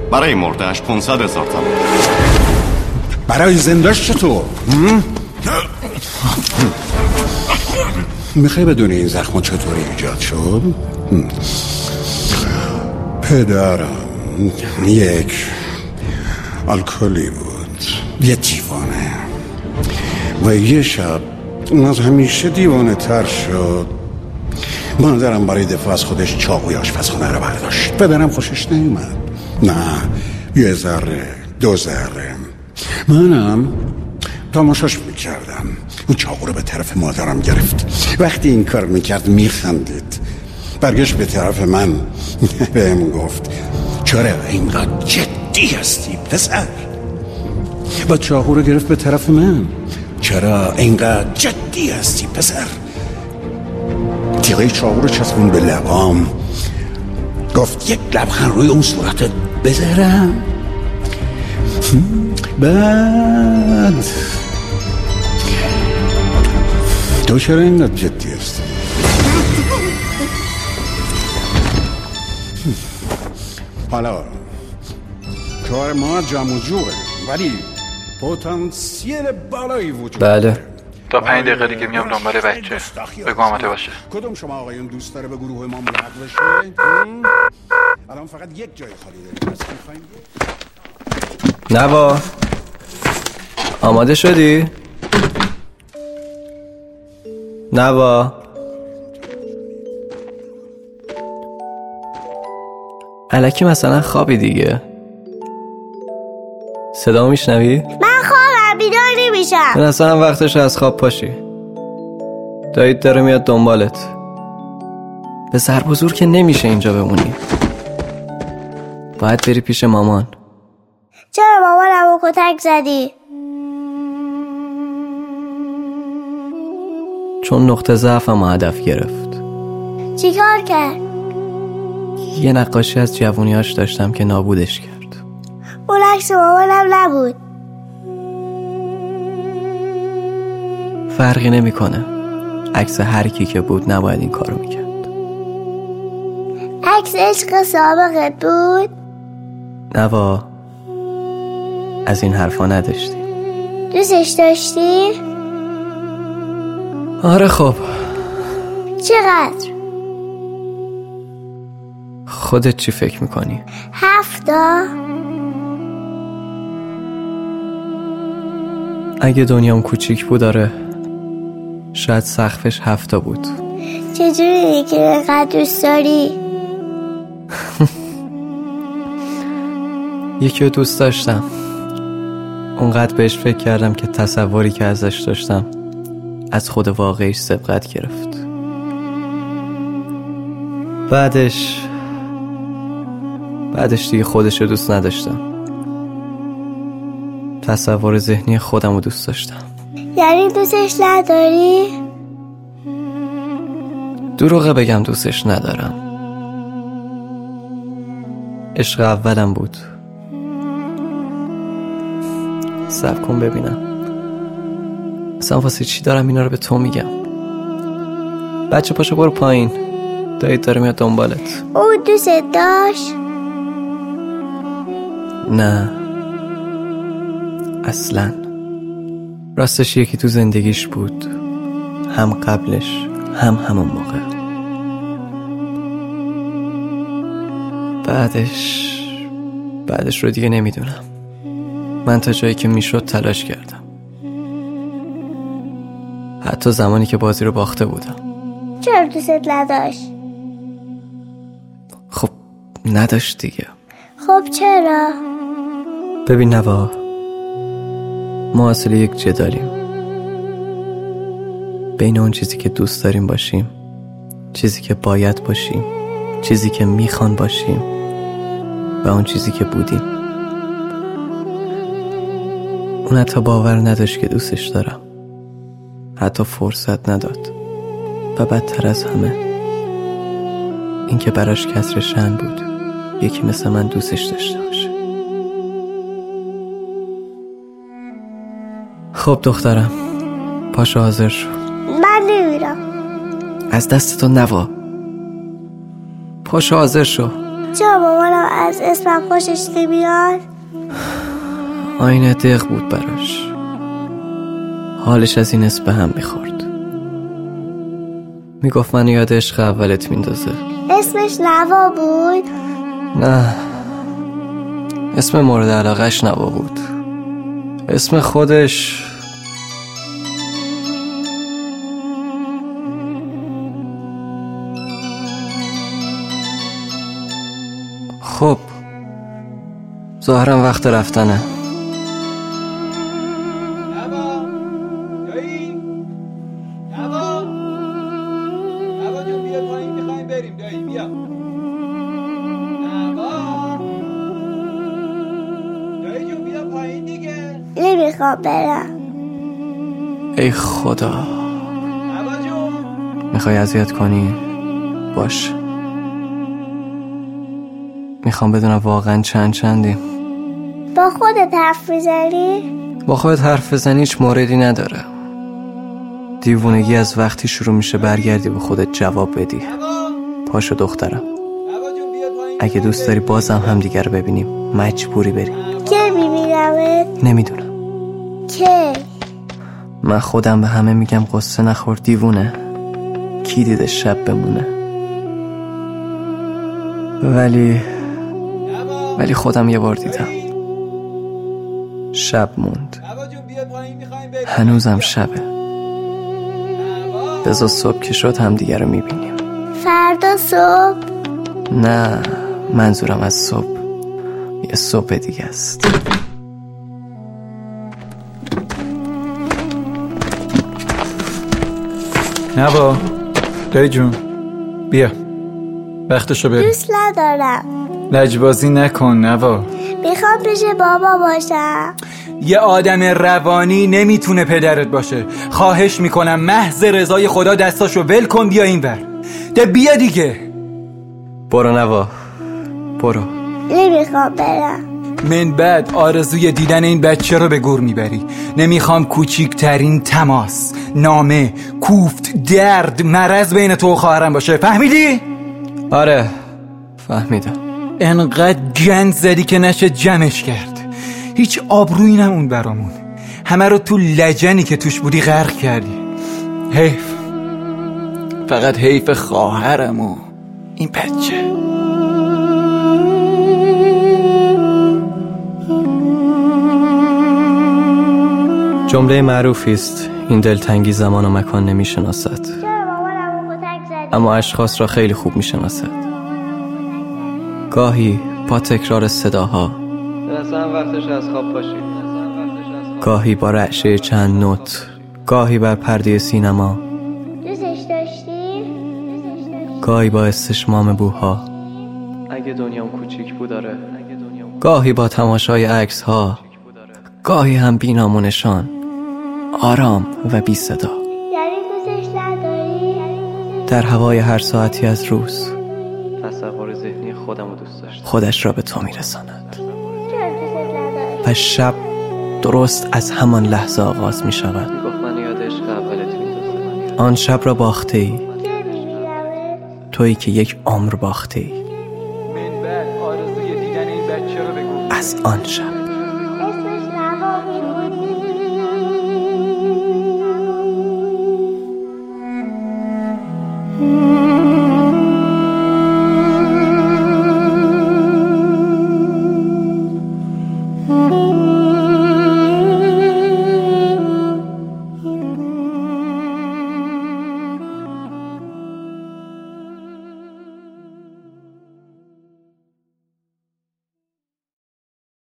برای مردهش 500,000 تومان. برای زندهش چطور؟ میخوای بدونی این زخم چطوری ایجاد شد؟ پدرم یک الکلی بود، یه دیوانه، و یه شب اون از همیشه دیوانه تر شد. مادرم برای دفاع از خودش چاقوی آشپزخونه رو برداشت. پدرم خوشش نیومد. نه، 1 ذره 2 ذره. منم تماشاش میکردم. اون چاقو رو به طرف مادرم گرفت. وقتی این کار میکرد میخندید. برگشت به طرف من بهم گفت چرا اینقدر جدی هستی پسر؟ با چاقو رو گرفت به طرف من. چرا اینقدر جدی هستی پسر؟ تیغه چاقو رو چسبون به لبام. گفت یک لبخند روی اون صورتت بذارم. بعد تو چرا اینقدر جدی هستی؟ حالا کار ما جمع و جوره، ولی پتانسیل بالایی وجود داره. بله، تا 5 دقیقه دیگه میام دنبال بچه. بگو آماده باشه. کدوم شما آقایون دوست داره به گروه ما ملحق بشه؟ الان فقط یک جای خالی داریم. نوا، آماده شدی؟ نوا، الکی مثلا خوابی دیگه. صدا میشنوی؟ من خوابم، بیدار نمیشم. من اصلا وقتش از خواب پاشی. دایید داره میاد دنبالت. به سر بزرگ که نمیشه اینجا بمونی. باید بری پیش مامان. چرا مامانمو کتک زدی؟ چون نقطه ضعفم هدف گرفت. چی کار کرد؟ یه نقاشی از جوونیاش داشتم که نابودش کرد. اون عکس مامانم نبود. فرقی نمیکنه. عکس هر کی که بود نباید این کارو میکرد. عکس عشق سابقت بود؟ نوا، از این حرفا نداشتی. دوستش داشتی؟ آره. خب چقدر؟ خودت چی فکر میکنی؟ 7. اگه دنیام کوچیک بود آره، شاید سقفش 7 بود. چجوری که اینقدر دوست داری؟ یکی رو دوست داشتم، اونقدر بهش فکر کردم که تصوری که ازش داشتم از خود واقعیش سبقت گرفت. بعدش دیگه خودش رو دوست نداشتم. تصور ذهنی خودم رو دوست داشتم. یعنی دوستش نداری؟ دروغه بگم دوستش ندارم. عشق اولم بود. صبر کن ببینم اصلا واسه چی دارم اینا رو به تو میگم. بچه پاشو برو پایین، دایید داره میاد دنبالت. او دوست داشت؟ نه اصلا. راستش یکی تو زندگیش بود، هم قبلش هم همون موقع. بعدش رو دیگه نمیدونم. من تا جایی که میشد تلاش کردم، حتی زمانی که بازی رو باخته بودم. چرا دوستت نداشت؟ خب نداشت دیگه. خب چرا؟ ببین نوا، ما اصل یک جدالیم بین اون چیزی که دوست داریم باشیم، چیزی که باید باشیم، چیزی که میخوان باشیم، و اون چیزی که بودیم. اون حتی باور نداشت که دوستش دارم، حتی فرصت نداد، و بدتر از همه این که براش کسر شأن بود یکی مثل من دوستش داشته باشه. خب دخترم، پاشو حاضر شو. من نمیرم. از دست تو نوا، پاشو حاضر شو. چرا مامانم از اسمم خوشش نمیاد؟ آینه دق بود براش. حالش از این اسم به هم میخورد. میگفت من یاد عشق اولت میندازه. اسمش نوا بود؟ نه، اسم مورد علاقهش نوا بود. اسم خودش خب ظاهرا وقت رفتنه. نوا دایی نوا جون بیا پایین، میخوایم بریم دایی بیا. نوا دایی جون بیا پایین دیگه. نمیخوام برم. ای خدا، نوا جون میخوای اذیت کنی؟ باش. میخوام بدونم واقعا چندیم. با خودت حرف میزنی؟ با خودت حرف بزنی هیچ موردی نداره. دیوونگی از وقتی شروع میشه برگردی به خودت جواب بدی. پاشو دخترم، نوا جون بیا پایین. اگه دوست داری بازم هم دیگر رو ببینیم مجبوری بریم. که میبینمت؟ نمیدونم. که؟ من خودم به همه میگم قصه نخور دیوونه، کی دیده شب بمونه. ولی خودم یه بار دیدم. شب موند. نوا جون بیا پایین، میخوایم بریم. هنوزم شبه. بذار صبح که شد هم دیگه رو میبینیم. فردا صبح؟ نه، منظورم از صبح یه صبح دیگه است. نوا دایی جون بیا، وقتشو بریم. دوست ندارم. لجبازی نکن نوا. میخوام پیش بابا باشم. یه آدم روانی نمیتونه پدرت باشه. خواهش میکنم محض رضای خدا دستاشو ول کن، بیا اینور. ده بیا دیگه. برو نوا، برو. نمیخوام برم. من بعد آرزوی دیدن این بچه رو به گور میبری. نمیخوام کوچیکترین تماس، نامه، کوفت، درد، مرض بین تو و خواهرم باشه. فهمیدی؟ آره فهمیدم. انقدر گند زدی که نشه جمعش کرد. هیچ آبرویی نمون برامون. همه رو تو لجنی که توش بودی غرق کردی. حیف، فقط حیف خواهرم و این بچه. جمله معروفی است، این دلتنگی زمان و مکان نمیشناسد، چرا مامانم رو کتک زدی؟ اما اشخاص را خیلی خوب میشناسد. گاهی با تکرار صداها، اصلا وقتش از خواب پاشید. گاهی با رعشه چند نوت، گاهی بر پرده سینما، دوستش داشتی؟ گاهی با استشمام بوها، اگه دنیام کوچیک بود داره. گاهی با تماشای عکس ها، گاهی هم بی‌نام آرام و بی صدا. یعنی دوستش نداری؟ در هوای هر ساعتی از روز تصور ذهنی خودم رو دوست داشتم. خودش را به تو میرساند چرا دوستت نداری؟ و شب درست از همان لحظه آغاز می شود. میگفت من یاد عشق اولت میندازه. آن شب را باخته ای، که میبینمت؟ تویی که یک عمر باخته ای من بعد آرزوی دیدن این بچه رو به گور. از آن شب.